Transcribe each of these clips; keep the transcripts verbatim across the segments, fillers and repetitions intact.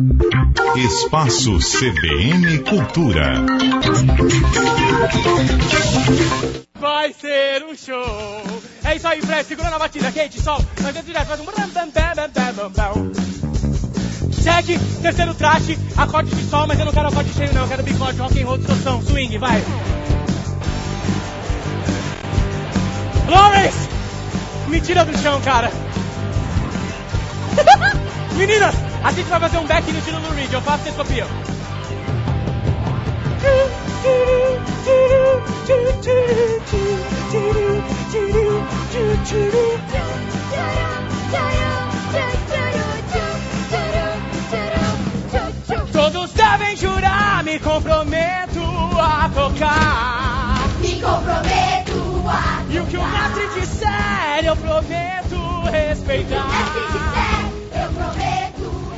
Espaço C B N Cultura. Vai ser um show. É isso aí, Fred, segurando a batida, quente, sol. Mas dentro direto, faz um bam, bam, bam, bam, bam, bam. Segue, terceiro traste, acorde de sol, mas eu não quero acorde cheio não, eu quero bigode, rock and roll, distorção, swing, vai. Lawrence! Me tira do chão, cara. Meninas, a gente vai fazer um back no estilo no Reed, eu faço, vocês copiam. Todos devem jurar, me comprometo a tocar. Me comprometo a tocar. E o que o mestre disser, eu prometo respeitar. O que o mestre disser, eu prometo respeitar.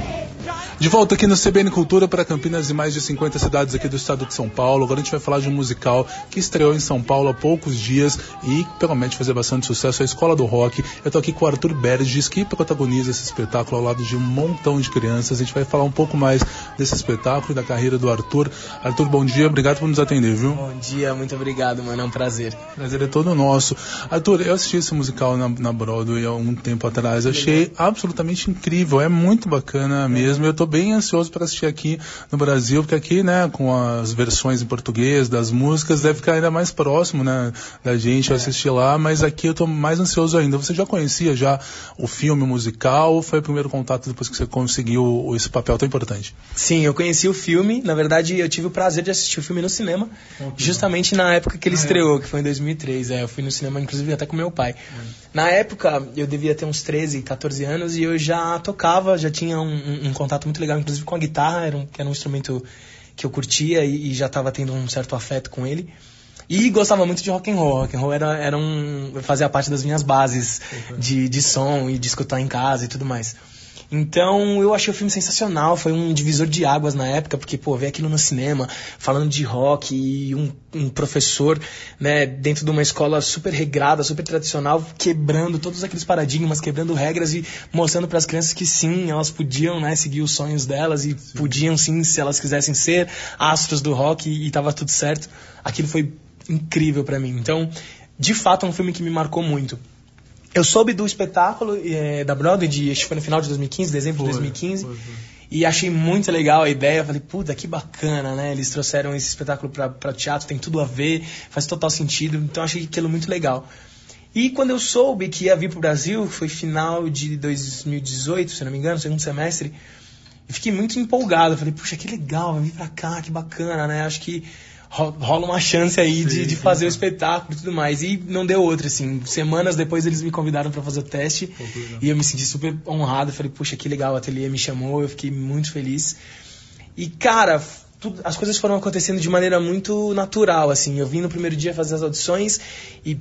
De volta aqui no C B N Cultura para Campinas e mais de cinquenta cidades aqui do estado de São Paulo. Agora a gente vai falar de um musical que estreou em São Paulo há poucos dias e promete fazer bastante sucesso, a Escola do Rock. Eu tô aqui com o Arthur Berges, que protagoniza esse espetáculo ao lado de um montão de crianças. A gente vai falar um pouco mais desse espetáculo e da carreira do Arthur. Arthur, bom dia, obrigado por nos atender, viu? Bom dia, muito obrigado, mano, é um prazer. Prazer é todo nosso. Arthur, eu assisti esse musical na, na Broadway há um tempo atrás, achei absolutamente incrível, é muito bacana mesmo. Eu tô bem ansioso para assistir aqui no Brasil, porque aqui, né, com as versões em português das músicas, deve ficar ainda mais próximo, né, da gente é. assistir lá, mas aqui eu tô mais ansioso ainda. Você já conhecia já o filme musical ou foi o primeiro contato depois que você conseguiu esse papel tão importante? Sim, eu conheci o filme, na verdade eu tive o prazer de assistir o filme no cinema, okay. justamente na época que ele ah, estreou, é. que foi em dois mil e três, é, eu fui no cinema inclusive até com meu pai. É. Na época eu devia ter uns treze, catorze anos e eu já tocava, já tinha um, um, um contato muito legal, inclusive com a guitarra, era um, que era um instrumento que eu curtia e, e já estava tendo um certo afeto com ele. E gostava muito de rock and roll. Rock and roll era, era um, fazia parte das minhas bases uhum. de, de som e de escutar em casa e tudo mais. Então eu achei o filme sensacional, foi um divisor de águas na época, porque, pô, ver aquilo no cinema, falando de rock e um, um professor, né, dentro de uma escola super regrada, super tradicional, quebrando todos aqueles paradigmas, quebrando regras e mostrando para as crianças que sim, elas podiam, né, seguir os sonhos delas e sim. podiam sim, se elas quisessem ser astros do rock e, e tava tudo certo. Aquilo foi incrível para mim. Então, de fato, é um filme que me marcou muito. Eu soube do espetáculo é, da Broadway, de, acho que foi no final de dois mil e quinze, dezembro de dois mil e quinze, foi, foi. E achei muito legal a ideia. Falei, puta, que bacana, né? Eles trouxeram esse espetáculo para teatro, tem tudo a ver, faz total sentido. Então achei aquilo muito legal. E quando eu soube que ia vir pro Brasil, foi final de dois mil e dezoito, se não me engano, segundo semestre, eu fiquei muito empolgado. Falei, puxa, que legal, vai vir pra cá, que bacana, né? Acho que rola uma chance aí sim, de, de fazer sim. o espetáculo e tudo mais. E não deu outra, assim. Semanas depois eles me convidaram para fazer o teste Pô, e eu me senti super honrado. Falei, puxa, que legal, o ateliê me chamou, eu fiquei muito feliz. E, cara, tudo, as coisas foram acontecendo de maneira muito natural, assim. Eu vim no primeiro dia fazer as audições e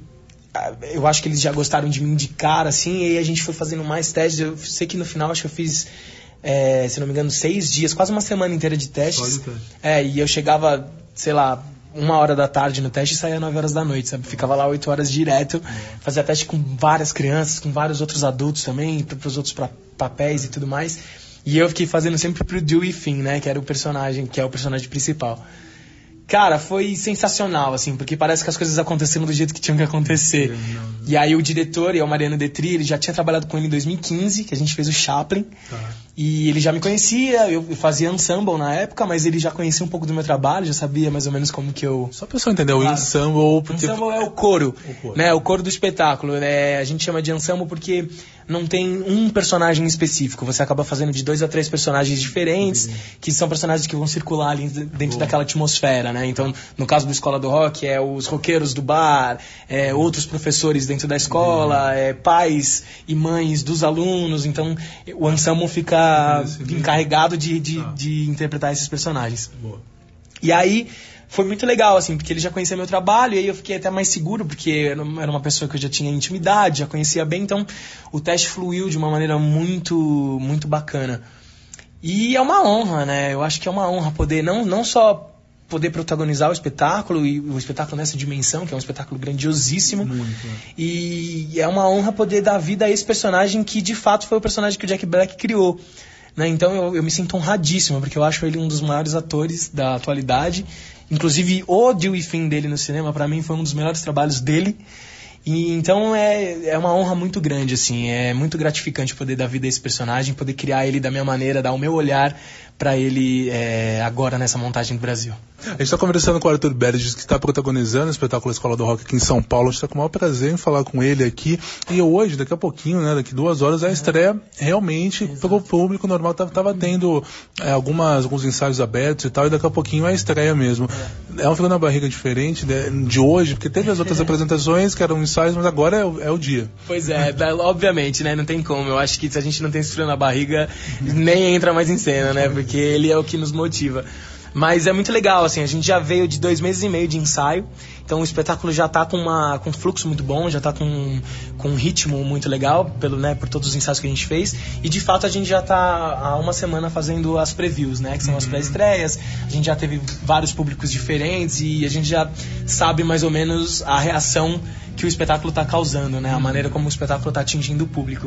eu acho que eles já gostaram de mim de cara, assim, e aí a gente foi fazendo mais testes. Eu sei que no final, acho que eu fiz... É, se não me engano, seis dias, quase uma semana inteira de testes. É, e eu chegava, sei lá, uma hora da tarde no teste e saía nove horas da noite, sabe? Ficava lá oito horas direto, fazia teste com várias crianças, com vários outros adultos também, para os outros pra, papéis e tudo mais. E eu fiquei fazendo sempre pro Dewey Finn, né? Que era o personagem, que é o personagem principal. Cara, foi sensacional, assim, porque parece que as coisas aconteceram do jeito que tinham que acontecer. E aí o diretor, e é o Mariano Detri, ele já tinha trabalhado com ele em dois mil e quinze, que a gente fez o Chaplin. Tá. E ele já me conhecia, eu fazia ensemble na época, mas ele já conhecia um pouco do meu trabalho, já sabia mais ou menos como que eu... Só pra pessoa entender, claro. O ensemble... Porque... Ensemble é o coro, o coro, né? O coro do espetáculo. É, a gente chama de ensemble porque não tem um personagem específico. Você acaba fazendo de dois a três personagens diferentes, uhum. que são personagens que vão circular ali dentro Boa. daquela atmosfera, né? Então, no caso do Escola do Rock, é os roqueiros do bar, é outros professores dentro da escola, uhum. é pais e mães dos alunos. Então, o ensemble fica encarregado de, de, ah. de interpretar esses personagens. Boa. E aí foi muito legal, assim, porque ele já conhecia meu trabalho, e aí eu fiquei até mais seguro, porque era uma pessoa que eu já tinha intimidade, já conhecia bem, então o teste fluiu de uma maneira muito, muito bacana. E é uma honra, né? Eu acho que é uma honra poder, não, não só poder protagonizar o espetáculo, e o espetáculo nessa dimensão, que é um espetáculo grandiosíssimo, muito, né? E é uma honra poder dar vida a esse personagem que de fato foi o personagem que o Jack Black criou. né? Então eu, eu me sinto honradíssimo, porque eu acho ele um dos maiores atores da atualidade. Inclusive o Dewey Finn dele no cinema, pra mim, foi um dos melhores trabalhos dele. E, então é, é uma honra muito grande, assim, é muito gratificante poder dar vida a esse personagem, poder criar ele da minha maneira, dar o meu olhar pra ele é, agora nessa montagem do Brasil. A gente está conversando com o Arthur Berges, que está protagonizando o espetáculo Escola do Rock aqui em São Paulo. A gente está com o maior prazer em falar com ele aqui. E hoje, daqui a pouquinho, né, daqui duas horas, a estreia realmente para o público normal. Estava tendo é, algumas, alguns ensaios abertos e tal, e daqui a pouquinho é a estreia mesmo. É um frio na barriga diferente de, de hoje, porque teve as outras apresentações que eram ensaios, mas agora é o, é o dia. Pois é, obviamente, né, não tem como. Eu acho que se a gente não tem esse frio na barriga, nem entra mais em cena, né, porque ele é o que nos motiva. Mas é muito legal, assim, a gente já veio de dois meses e meio de ensaio, então o espetáculo já tá com, uma, com um fluxo muito bom, já tá com, com um ritmo muito legal, pelo, né, por todos os ensaios que a gente fez, e de fato a gente já tá há uma semana fazendo as previews, né, que são as pré-estreias, a gente já teve vários públicos diferentes e a gente já sabe mais ou menos a reação que o espetáculo tá causando, né, a maneira como o espetáculo tá atingindo o público.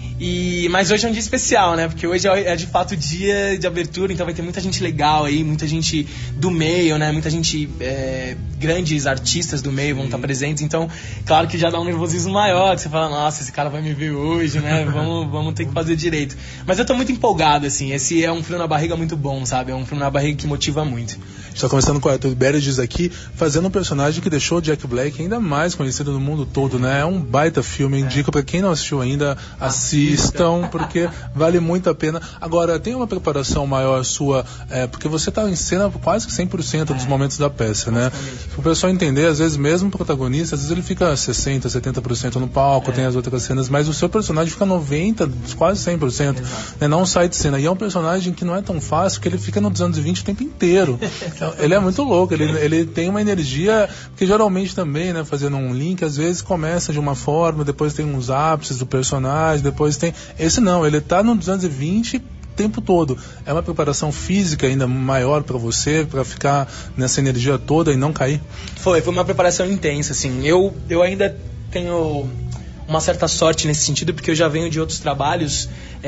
E, mas hoje é um dia especial, né? Porque hoje é, é de fato dia de abertura, então vai ter muita gente legal aí, muita gente do meio, né? Muita gente, é, grandes artistas do meio vão estar presentes, então claro que já dá um nervosismo maior, que você fala, nossa, esse cara vai me ver hoje, né? Vamos, vamos ter que fazer direito. Mas eu tô muito empolgado, assim, esse é um frio na barriga muito bom, sabe? É um frio na barriga que motiva muito. A gente tá conversando com o Arthur Berges aqui, fazendo um personagem que deixou o Jack Black ainda mais conhecido no mundo todo, né? É um baita filme, indico pra quem não assistiu ainda, assistam, porque vale muito a pena. Agora, tem uma preparação maior sua, é, porque você tá em cena quase que cem por cento dos momentos da peça, né? Para o pessoal entender, às vezes mesmo o protagonista, às vezes ele fica sessenta por cento, setenta por cento no palco, é. Tem as outras cenas, mas o seu personagem fica noventa por cento, quase cem por cento, né? Não sai de cena. E é um personagem que não é tão fácil, que ele fica no duzentos e vinte o tempo inteiro. Ele é muito louco, ele, ele tem uma energia, porque geralmente também, né, fazendo um link, às vezes começa de uma forma, depois tem uns ápices do personagem, depois tem... Esse não, ele tá no duzentos e vinte o tempo todo. É uma preparação física ainda maior pra você, pra ficar nessa energia toda e não cair? Foi, foi uma preparação intensa, assim. Eu, eu ainda tenho uma certa sorte nesse sentido, porque eu já venho de outros trabalhos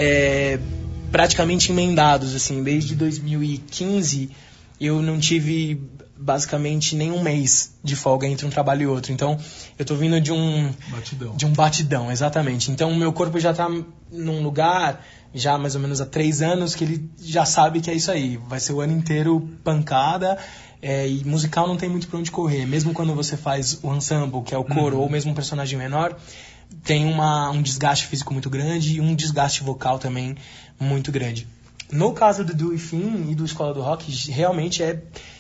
é, praticamente emendados, assim. Desde dois mil e quinze eu não tive basicamente nem um mês de folga entre um trabalho e outro. Então, eu tô vindo de um... Batidão. De um batidão, exatamente. Então, o meu corpo já tá num lugar, já mais ou menos há três anos, que ele já sabe que é isso aí. Vai ser o ano inteiro pancada, é, e musical não tem muito pra onde correr. Mesmo quando você faz o ensemble, que é o coro, uhum. ou mesmo um personagem menor, tem uma, um desgaste físico muito grande e um desgaste vocal também muito grande. No caso do Dewey Finn e do Escola do Rock, realmente é,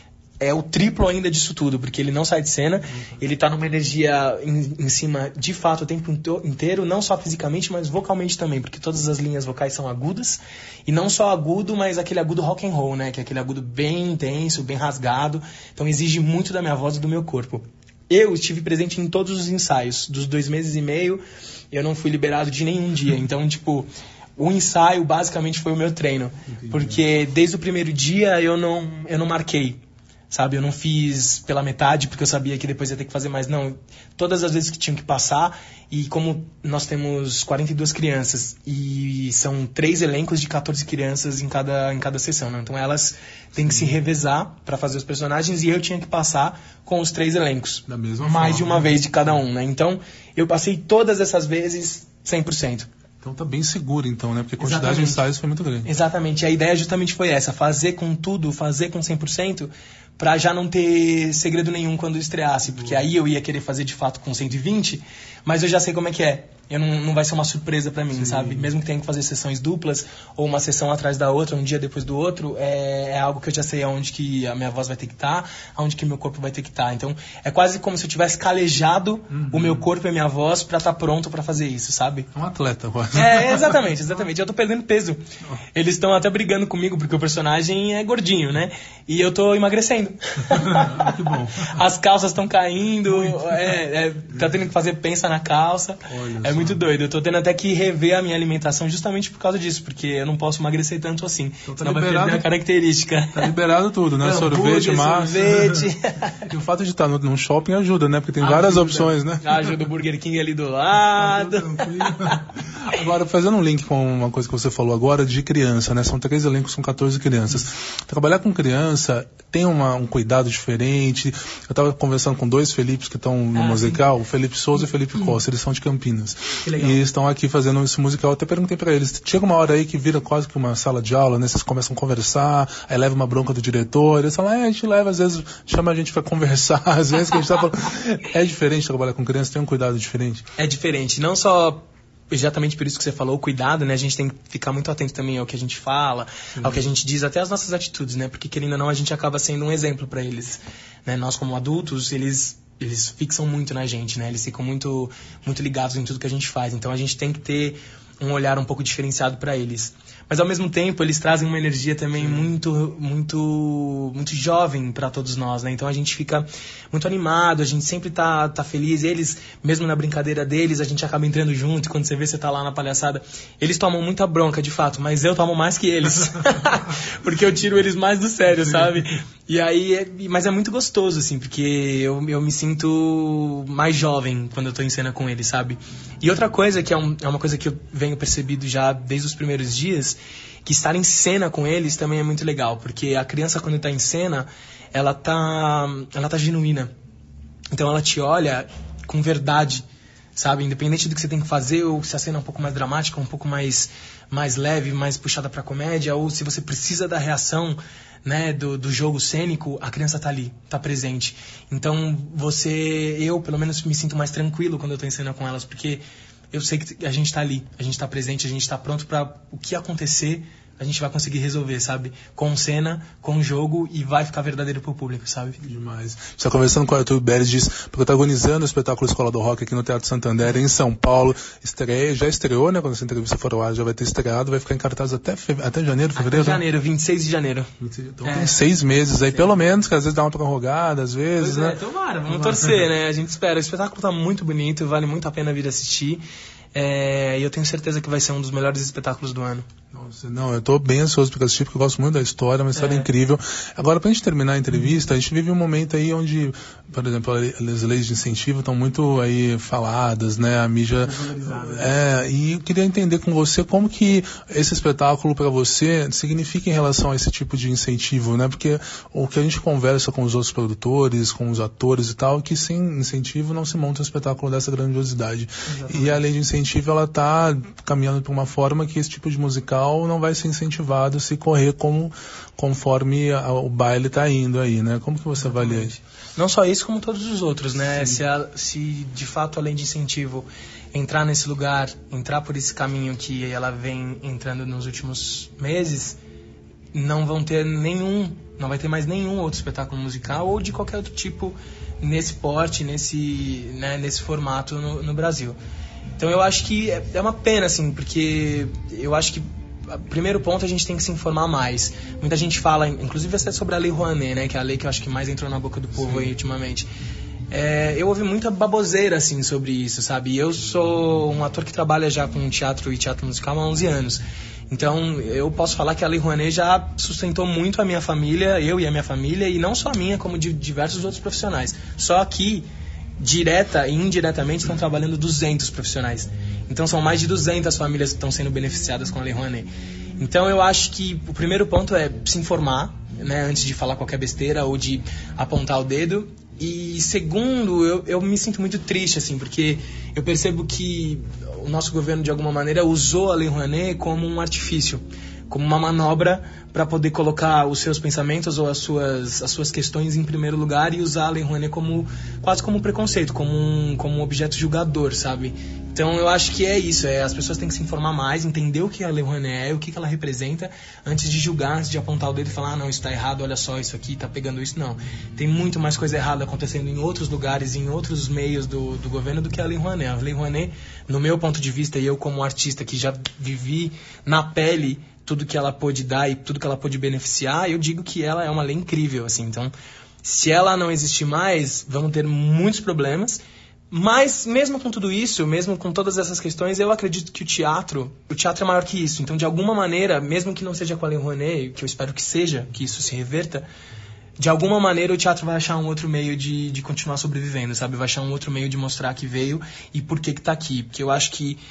é o triplo ainda disso tudo, porque ele não sai de cena, uhum. ele tá numa energia em, em cima, de fato, o tempo inteiro, não só fisicamente, mas vocalmente também, porque todas as linhas vocais são agudas, e não só agudo, mas aquele agudo rock and roll, né, que é aquele agudo bem intenso, bem rasgado, então exige muito da minha voz e do meu corpo. Eu estive presente em todos os ensaios, dos dois meses e meio, eu não fui liberado de nenhum dia, então, tipo... O ensaio basicamente foi o meu treino. Entendi. Porque desde o primeiro dia eu não, eu não marquei, sabe? Eu não fiz pela metade porque eu sabia que depois ia ter que fazer mais. Não, todas as vezes que tinham que passar. E como nós temos quarenta e duas crianças e são três elencos de quatorze crianças em cada, em cada sessão, né? Então elas têm que se revezar para fazer os personagens e eu tinha que passar com os três elencos. Da mesma mais forma, de uma né? vez de cada um, né? Então eu passei todas essas vezes cem por cento. Então tá bem seguro, então, né? Porque a quantidade Exatamente. de ensaios foi muito grande. Exatamente. A ideia justamente foi essa. Fazer com tudo, fazer com cem por cento, pra já não ter segredo nenhum quando estreasse. Porque aí eu ia querer fazer de fato com cento e vinte, mas eu já sei como é que é. Eu não, não vai ser uma surpresa pra mim, Sim. sabe? Mesmo que tenha que fazer sessões duplas, ou uma sessão atrás da outra, um dia depois do outro, é, é algo que eu já sei aonde que a minha voz vai ter que estar, aonde que meu corpo vai ter que estar. Então, é quase como se eu tivesse calejado uhum. o meu corpo e a minha voz pra estar pronto pra fazer isso, sabe? É um atleta quase. É, exatamente, exatamente. Eu tô perdendo peso. Eles estão até brigando comigo, porque o personagem é gordinho, né? E eu tô emagrecendo. Que bom. As calças estão caindo, é, é, tá tendo que fazer pensa na calça. Olha é só. muito doido. Eu tô tendo até que rever a minha alimentação justamente por causa disso, porque eu não posso emagrecer tanto assim. Então tá senão vai liberado, perder a característica. Tá liberado tudo, né? Não, sorvete, massa. Sorvete. E o fato de estar no, num shopping ajuda, né? Porque tem ajuda. Várias opções, né? Ajuda o Burger King ali do lado. Agora, fazendo um link com uma coisa que você falou agora de criança, né? São três elencos com catorze crianças. Trabalhar com criança tem uma, um cuidado diferente. Eu estava conversando com dois Felipes que estão no ah, musical, sim. o Felipe Souza e o Felipe Costa, eles são de Campinas. Que legal. E estão aqui fazendo esse musical. Eu até perguntei para eles, chega uma hora aí que vira quase que uma sala de aula, né? Vocês começam a conversar, aí leva uma bronca do diretor, eles falam, é, a gente leva, às vezes chama a gente para conversar, às vezes que a gente tá falando. É diferente trabalhar com criança, tem um cuidado diferente. É diferente, não só exatamente por isso que você falou, o cuidado, né? A gente tem que ficar muito atento também ao que a gente fala, uhum. ao que a gente diz, até as nossas atitudes, né? Porque querendo ou não, a gente acaba sendo um exemplo para eles, né? Nós como adultos, eles eles fixam muito na gente, né? Eles ficam muito muito ligados em tudo que a gente faz. Então a gente tem que ter um olhar um pouco diferenciado para eles. Mas ao mesmo tempo eles trazem uma energia também muito muito muito jovem para todos nós, né? Então a gente fica muito animado, a gente sempre tá tá feliz. Eles, mesmo na brincadeira deles, a gente acaba entrando junto. E quando você vê, você tá lá na palhaçada, eles tomam muita bronca, de fato, mas eu tomo mais que eles. Porque eu tiro eles mais do sério, sabe? E aí, é, mas é muito gostoso, assim, porque eu, eu me sinto mais jovem quando eu tô em cena com eles, sabe? E outra coisa, que é, um, é uma coisa que eu venho percebido já desde os primeiros dias, que estar em cena com eles também é muito legal, porque a criança, quando tá em cena, ela tá, ela tá genuína. Então ela te olha com verdade, sabe? Independente do que você tem que fazer, ou se a cena é um pouco mais dramática, um pouco mais, mais leve, mais puxada pra comédia, ou se você precisa da reação, né, do, do jogo cênico, a criança tá ali, tá presente. Então você, eu pelo menos me sinto mais tranquilo quando eu tô em cena com elas, porque eu sei que a gente tá ali, a gente tá presente, a gente tá pronto pra o que acontecer, a gente vai conseguir resolver, sabe? Com cena, com jogo, e vai ficar verdadeiro pro público, sabe? Demais. Você está conversando com o Arthur Bérez, diz, protagonizando o espetáculo Escola do Rock aqui no Teatro Santander, em São Paulo. Estreia, já estreou, né? Quando essa entrevista for ao ar, já vai ter estreado, vai ficar em cartaz até, fe... até janeiro, fevereiro? Até janeiro, vinte e seis de janeiro. Então é. tem seis meses aí, Sim. pelo menos, que às vezes dá uma prorrogada, às vezes, pois né? É, tomara, vamos torcer, né? A gente espera. O espetáculo tá muito bonito, vale muito a pena vir assistir. É, e eu tenho certeza que vai ser um dos melhores espetáculos do ano. Nossa, não, eu tô bem ansioso para assistir, porque eu gosto muito da história, uma história é. incrível. Agora, pra gente terminar a entrevista, a gente vive um momento aí onde, por exemplo, as leis de incentivo estão muito aí faladas, né? A mídia... É, e eu queria entender com você como que esse espetáculo para você significa em relação a esse tipo de incentivo, né? Porque o que a gente conversa com os outros produtores, com os atores e tal, que sem incentivo não se monta um espetáculo dessa grandiosidade. Exatamente. E a lei de incentivo, ela tá caminhando para uma forma que esse tipo de musical não vai ser incentivado se correr como, conforme a, o baile está indo aí, né? Como que você avalia isso? Não só isso, como todos os outros, né? Se, a, se de fato a lei de incentivo entrar nesse lugar, entrar por esse caminho que ela vem entrando nos últimos meses, não vão ter nenhum, não vai ter mais nenhum outro espetáculo musical ou de qualquer outro tipo nesse porte, nesse, né, nesse formato no, no Brasil. Então eu acho que é, é uma pena, assim, porque eu acho que primeiro ponto, a gente tem que se informar mais. Muita gente fala, inclusive até sobre a Lei Rouanet, né, que é a lei que eu acho que mais entrou na boca do povo aí ultimamente. É, eu ouvi muita baboseira, assim, sobre isso, sabe? Eu sou um ator que trabalha já com teatro e teatro musical há onze anos. Então, eu posso falar que a Lei Rouanet já sustentou muito a minha família, eu e a minha família, e não só a minha, como de diversos outros profissionais. Só que, direta e indiretamente, estão trabalhando duzentos profissionais. Então são mais de duzentas famílias que estão sendo beneficiadas com a Lei Rouanet. Então eu acho que o primeiro ponto é se informar, né, antes de falar qualquer besteira ou de apontar o dedo. E segundo, eu, eu me sinto muito triste, assim, porque eu percebo que o nosso governo, de alguma maneira, usou a Lei Rouanet como um artifício, como uma manobra para poder colocar os seus pensamentos ou as suas, as suas questões em primeiro lugar e usar a Lei Rouanet como, quase como preconceito, como um, como um objeto julgador, sabe? Então eu acho que é isso, é, as pessoas têm que se informar mais, entender o que a Lei Rouanet é, o que, que ela representa, antes de julgar, antes de apontar o dedo e falar, ah, não, isso está errado, olha só, isso aqui está pegando isso. Não, tem muito mais coisa errada acontecendo em outros lugares, em outros meios do, do governo do que a Lei Rouanet. A Lei Rouanet, no meu ponto de vista, e eu como artista que já vivi na pele tudo que ela pôde dar e tudo que ela pôde beneficiar, eu digo que ela é uma lei incrível, assim. Então, se ela não existir mais, vamos ter muitos problemas. Mas, mesmo com tudo isso, mesmo com todas essas questões, eu acredito que o teatro, o teatro é maior que isso. Então, de alguma maneira, mesmo que não seja com a Lei Rouanet, que eu espero que seja, que isso se reverta, de alguma maneira o teatro vai achar um outro meio de, de continuar sobrevivendo, sabe? Vai achar um outro meio de mostrar que veio e por que que tá aqui. Porque eu acho que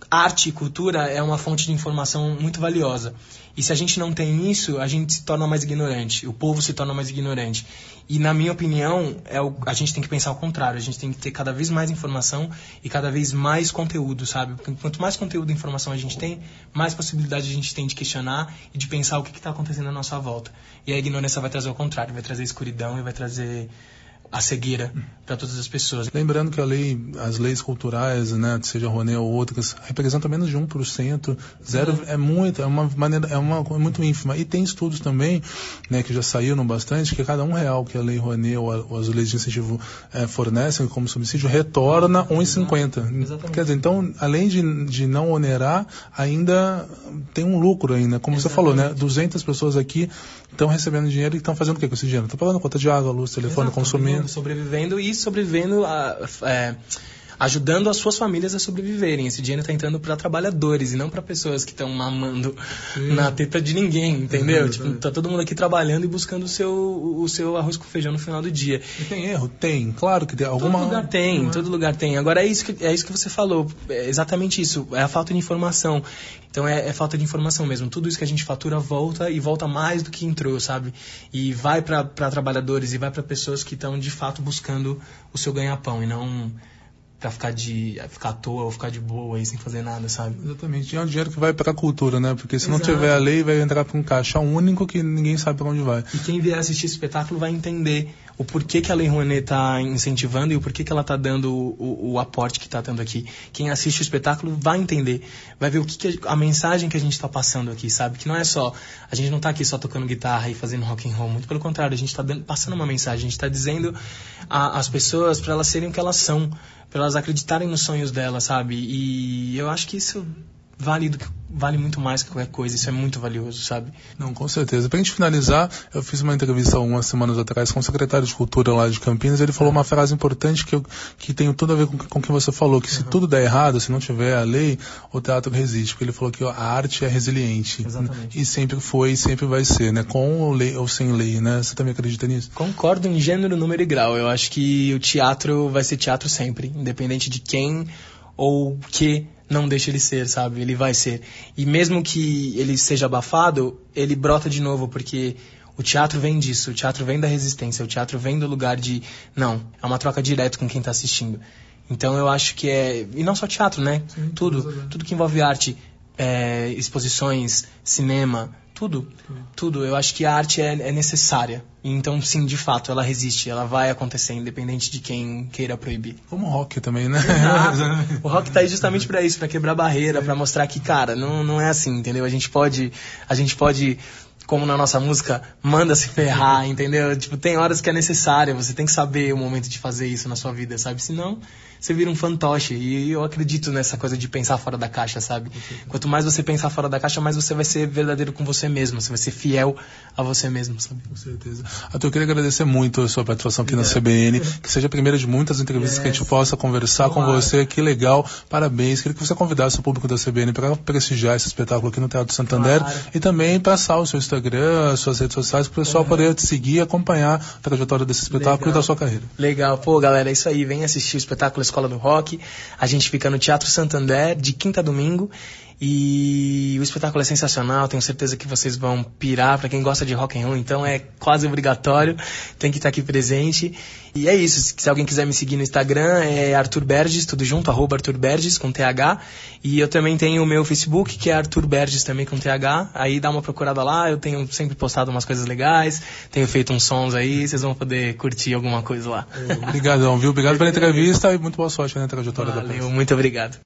arte e cultura é uma fonte de informação muito valiosa. E se a gente não tem isso, a gente se torna mais ignorante. O povo se torna mais ignorante. E, na minha opinião, é o, a gente tem que pensar ao contrário. A gente tem que ter cada vez mais informação e cada vez mais conteúdo, sabe? Porque quanto mais conteúdo e informação a gente tem, mais possibilidade a gente tem de questionar e de pensar o que está acontecendo à nossa volta. E a ignorância vai trazer o contrário. Vai trazer escuridão e vai trazer a cegueira para todas as pessoas. Lembrando que a lei, as leis culturais, né, seja Rouanet ou outras, representam menos de um por cento, zero uhum. é muito, é uma maneira, é uma é muito ínfima. E tem estudos também, né, que já saíram bastante, que cada um real que a lei Rouanet ou, a, ou as leis de incentivo é, fornecem como subsídio retorna um real e cinquenta centavos. Quer dizer, então, além de, de não onerar, ainda tem um lucro ainda. Como Exatamente. Você falou, né, duzentas pessoas aqui estão recebendo dinheiro e estão fazendo o que com esse dinheiro? Estão pagando conta de água, luz, telefone, Exato, consumindo. Sobrevivendo e sobrevivendo, a, é, ajudando as suas famílias a sobreviverem. Esse dinheiro está entrando para trabalhadores e não para pessoas que estão mamando Sim. na teta de ninguém, entendeu? É, tipo, tá todo mundo aqui trabalhando e buscando o seu, o seu arroz com feijão no final do dia. E tem erro? Tem, claro que tem. Alguma... Todo lugar tem, todo lugar tem. Agora é isso que, é isso que você falou, é exatamente isso, é a falta de informação. Então é, é falta de informação mesmo. Tudo isso que a gente fatura volta e volta mais do que entrou, sabe? E vai para trabalhadores e vai para pessoas que estão de fato buscando o seu ganha-pão e não pra ficar, de, ficar à toa ou ficar de boa aí sem fazer nada, sabe? Exatamente. E é um dinheiro que vai pra cultura, né? Porque se Exato. Não tiver a lei, vai entrar pra um caixa único que ninguém sabe pra onde vai. E quem vier assistir esse espetáculo vai entender o porquê que a Lei Rouanet tá incentivando e o porquê que ela tá dando o, o, o aporte que tá dando aqui. Quem assiste o espetáculo vai entender, vai ver o que, que a, a mensagem que a gente tá passando aqui, sabe? Que não é só, a gente não tá aqui só tocando guitarra e fazendo rock and roll, muito pelo contrário, a gente tá dando, passando uma mensagem, a gente tá dizendo às pessoas para elas serem o que elas são, para elas acreditarem nos sonhos delas, sabe? E eu acho que isso vale, do que, vale muito mais que qualquer coisa, isso é muito valioso, sabe? Não, com certeza. Pra gente finalizar, eu fiz uma entrevista algumas semanas atrás com o secretário de Cultura lá de Campinas, ele falou uma frase importante que, eu, que tem tudo a ver com, com o que você falou, que se uhum. tudo der errado, se não tiver a lei, o teatro resiste, porque ele falou que a arte é resiliente. Exatamente. E sempre foi e sempre vai ser, né? Com ou, lei, ou sem lei, né? Você também acredita nisso? Concordo em gênero, número e grau. Eu acho que o teatro vai ser teatro sempre, independente de quem ou que não deixa ele ser, sabe? Ele vai ser. E mesmo que ele seja abafado, ele brota de novo, porque o teatro vem disso, o teatro vem da resistência, o teatro vem do lugar de... Não, é uma troca direta com quem está assistindo. Então eu acho que é... E não só teatro, né? Sim, tudo. Tudo, tudo que envolve arte, é, exposições, cinema, tudo. Sim. Tudo. Eu acho que a arte é, é necessária. Então, sim, de fato, ela resiste, ela vai acontecer, independente de quem queira proibir. Como o rock também, né? Exato. O rock tá aí justamente pra isso, pra quebrar barreira, pra mostrar que, cara, não, não é assim, entendeu? A gente pode, a gente pode, como na nossa música, manda se ferrar, entendeu? Tipo, tem horas que é necessário, você tem que saber o momento de fazer isso na sua vida, sabe? Senão, você vira um fantoche. E eu acredito nessa coisa de pensar fora da caixa, sabe? Quanto mais você pensar fora da caixa, mais você vai ser verdadeiro com você mesmo, você vai ser fiel a você mesmo, sabe? Com certeza. Arthur, eu queria agradecer muito a sua participação aqui é. na C B N, que seja a primeira de muitas entrevistas yes. que a gente possa conversar Olá. com você, que legal, parabéns. Queria que você convidasse o público da C B N para prestigiar esse espetáculo aqui no Teatro Santander claro. e também passar o seu Instagram, as suas redes sociais, para o pessoal uhum. poder te seguir e acompanhar a trajetória desse espetáculo legal. e da sua carreira. Legal, pô galera, é isso aí, vem assistir o espetáculo Escola do Rock, a gente fica no Teatro Santander de quinta a domingo. E o espetáculo é sensacional, tenho certeza que vocês vão pirar. Pra quem gosta de rock and roll, então é quase obrigatório, tem que estar aqui presente. E é isso, se alguém quiser me seguir no Instagram, é Arthur Berges, tudo junto, arroba Arthur Berges, com T H. E eu também tenho o meu Facebook, que é Arthur Berges, também com T H. Aí dá uma procurada lá, eu tenho sempre postado umas coisas legais, tenho feito uns sons aí, vocês vão poder curtir alguma coisa lá. Obrigadão, viu? Obrigado pela entrevista e muito boa sorte na trajetória Valeu, da peça. Muito obrigado.